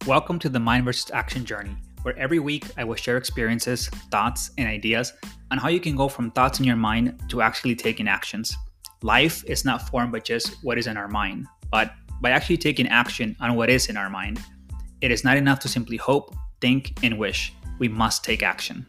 Welcome to the Mind versus Action journey, where every week I will share experiences, thoughts, and ideas on how you can go from thoughts in your mind to actually taking actions. Life is not formed by just what is in our mind, but by actually taking action on what is in our mind. It is not enough to simply hope, think, and wish. We must take action.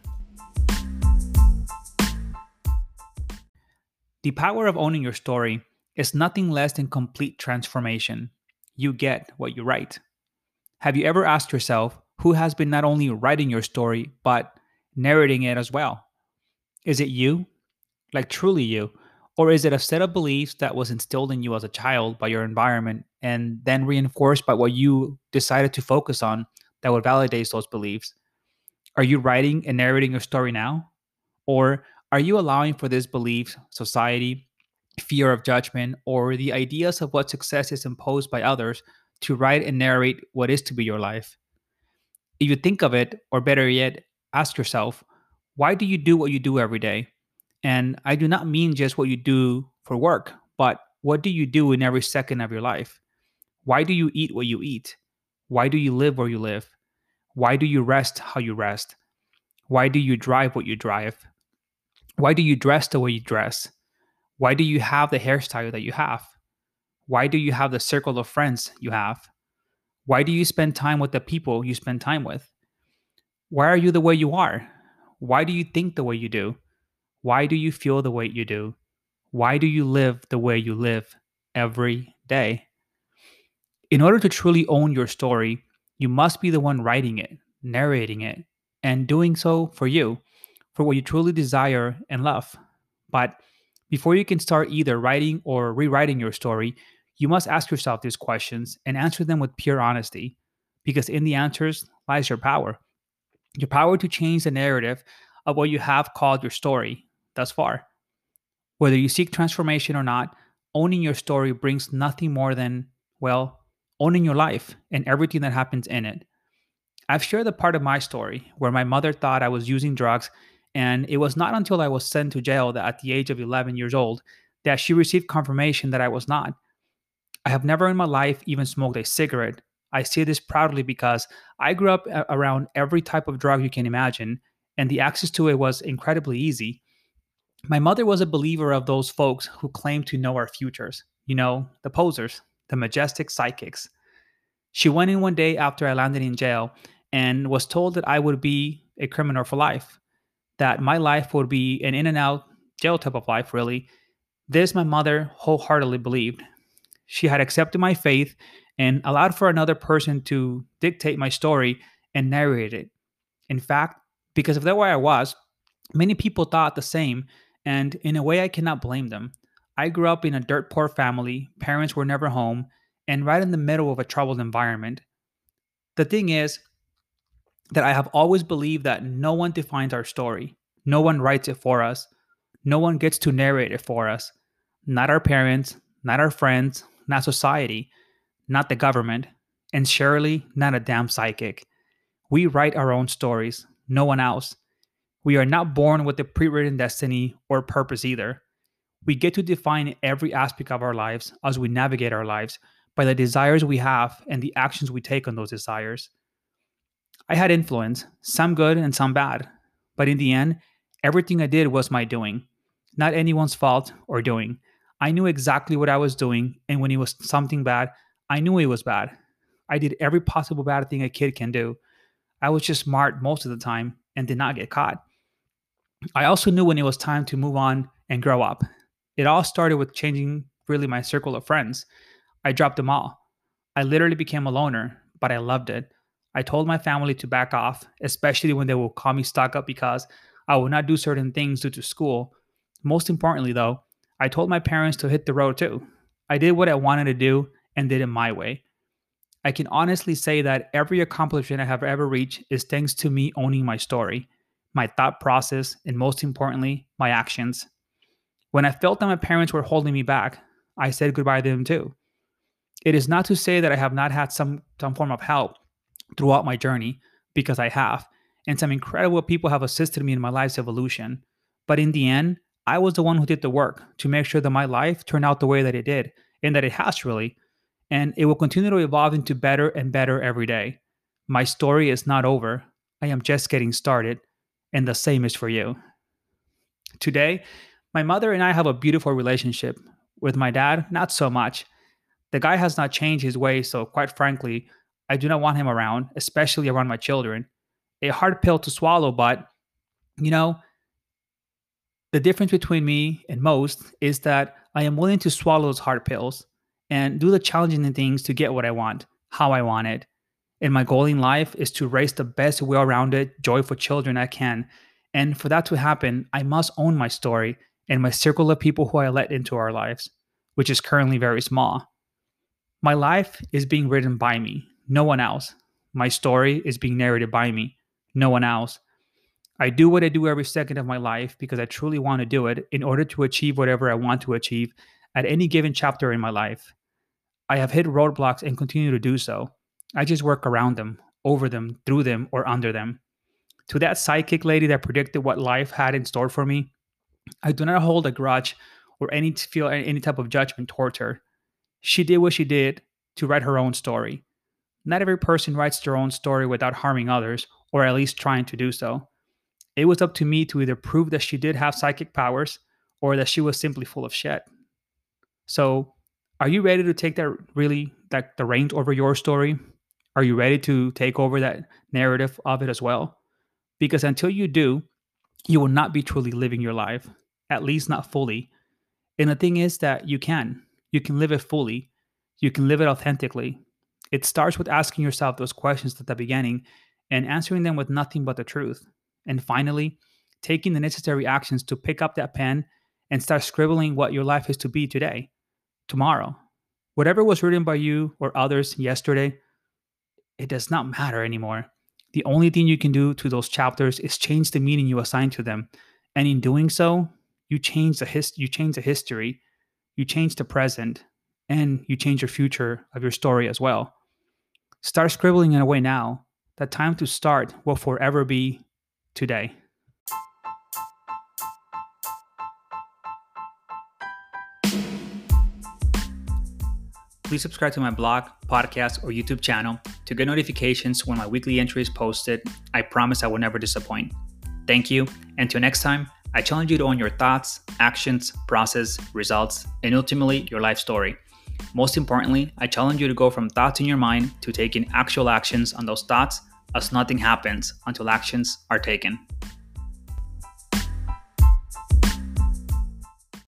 The power of owning your story is nothing less than complete transformation. You get what you write. Have you ever asked yourself who has been not only writing your story, but narrating it as well? Is it you? Like truly you? Or is it a set of beliefs that was instilled in you as a child by your environment and then reinforced by what you decided to focus on that would validate those beliefs? Are you writing and narrating your story now? Or are you allowing for these beliefs, society, fear of judgment, or the ideas of what success is imposed by others to write and narrate what is to be your life? If you think of it, or better yet, ask yourself, why do you do what you do every day? And I do not mean just what you do for work, but what do you do in every second of your life? Why do you eat what you eat? Why do you live where you live? Why do you rest how you rest? Why do you drive what you drive? Why do you dress the way you dress? Why do you have the hairstyle that you have? Why do you have the circle of friends you have? Why do you spend time with the people you spend time with? Why are you the way you are? Why do you think the way you do? Why do you feel the way you do? Why do you live the way you live every day? In order to truly own your story, you must be the one writing it, narrating it, and doing so for you, for what you truly desire and love. But before you can start either writing or rewriting your story, you must ask yourself these questions and answer them with pure honesty, because in the answers lies your power to change the narrative of what you have called your story thus far. Whether you seek transformation or not, owning your story brings nothing more than, well, owning your life and everything that happens in it. I've shared a part of my story where my mother thought I was using drugs, and it was not until I was sent to jail that at the age of 11 years old that she received confirmation that I was not. I have never in my life even smoked a cigarette. I say this proudly because I grew up around every type of drug you can imagine, and the access to it was incredibly easy. My mother was a believer of those folks who claim to know our futures. You know, the posers, the majestic psychics. She went in one day after I landed in jail and was told that I would be a criminal for life, that my life would be an in and out jail type of life, really. This my mother wholeheartedly believed. She had accepted my faith and allowed for another person to dictate my story and narrate it. In fact, because of the way I was, many people thought the same, and in a way, I cannot blame them. I grew up in a dirt poor family, parents were never home, and right in the middle of a troubled environment. The thing is that I have always believed that no one defines our story, no one writes it for us, no one gets to narrate it for us. Not our parents, not our friends, not society, not the government, and surely not a damn psychic. We write our own stories, no one else. We are not born with a pre written destiny or purpose either. We get to define every aspect of our lives as we navigate our lives by the desires we have and the actions we take on those desires. I had influence, some good and some bad, but in the end, everything I did was my doing, not anyone's fault or doing. I knew exactly what I was doing, and when it was something bad, I knew it was bad. I did every possible bad thing a kid can do. I was just smart most of the time and did not get caught. I also knew when it was time to move on and grow up. It all started with changing really my circle of friends. I dropped them all. I literally became a loner, but I loved it. I told my family to back off, especially when they would call me stuck up because I would not do certain things due to school. Most importantly, though, I told my parents to hit the road too. I did what I wanted to do and did it my way. I can honestly say that every accomplishment I have ever reached is thanks to me owning my story, my thought process, and most importantly, my actions. When I felt that my parents were holding me back, I said goodbye to them too. It is not to say that I have not had some form of help throughout my journey, because I have, and some incredible people have assisted me in my life's evolution. But in the end, I was the one who did the work to make sure that my life turned out the way that it did, and that it has really, and it will continue to evolve into better and better every day. My story is not over. I am just getting started, and the same is for you. Today, my mother and I have a beautiful relationship. With my dad, not so much. The guy has not changed his ways, so quite frankly, I do not want him around, especially around my children. A hard pill to swallow, but you know, the difference between me and most is that I am willing to swallow those hard pills and do the challenging things to get what I want, how I want it. And my goal in life is to raise the best, well rounded, joyful children I can. And for that to happen, I must own my story and my circle of people who I let into our lives, which is currently very small. My life is being written by me, no one else. My story is being narrated by me, no one else. I do what I do every second of my life because I truly want to do it in order to achieve whatever I want to achieve at any given chapter in my life. I have hit roadblocks and continue to do so. I just work around them, over them, through them, or under them. To that sidekick lady that predicted what life had in store for me, I do not hold a grudge or feel any type of judgment towards her. She did what she did to write her own story. Not every person writes their own story without harming others, or at least trying to do so. It was up to me to either prove that she did have psychic powers or that she was simply full of shit. So, are you ready to take the reins over your story? Are you ready to take over that narrative of it as well? Because until you do, you will not be truly living your life, at least not fully. And the thing is that you can. You can live it fully. You can live it authentically. It starts with asking yourself those questions at the beginning and answering them with nothing but the truth. And finally, taking the necessary actions to pick up that pen and start scribbling what your life is to be today, tomorrow. Whatever was written by you or others yesterday, it does not matter anymore. The only thing you can do to those chapters is change the meaning you assign to them. And in doing so, you change the history, you change the present, and you change your future of your story as well. Start scribbling in a way now. The time to start will forever be today. Please subscribe to my blog, podcast, or YouTube channel to get notifications when my weekly entry is posted. I promise I will never disappoint. Thank you. Until next time, I challenge you to own your thoughts, actions, process, results, and ultimately your life story. Most importantly, I challenge you to go from thoughts in your mind to taking actual actions on those thoughts, as nothing happens until actions are taken.